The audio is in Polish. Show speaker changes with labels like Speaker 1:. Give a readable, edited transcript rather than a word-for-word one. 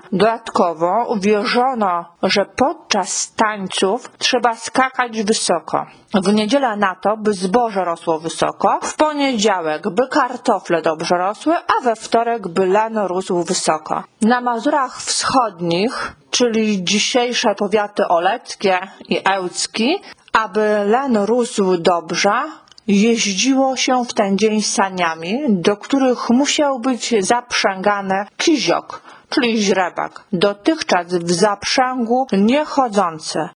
Speaker 1: Dodatkowo wierzono, że podczas tańców trzeba skakać wysoko. W niedzielę na to, by zboże rosło wysoko, w poniedziałek, by kartofle dobrze rosły, a we wtorek, by len rósł wysoko. Na Mazurach Wschodnich, czyli dzisiejsze powiaty oleckie i ełcki, aby len rósł dobrze, jeździło się w ten dzień saniami, do których musiał być zaprzęgany kiziok, czyli źrebak, dotychczas w zaprzęgu niechodzący.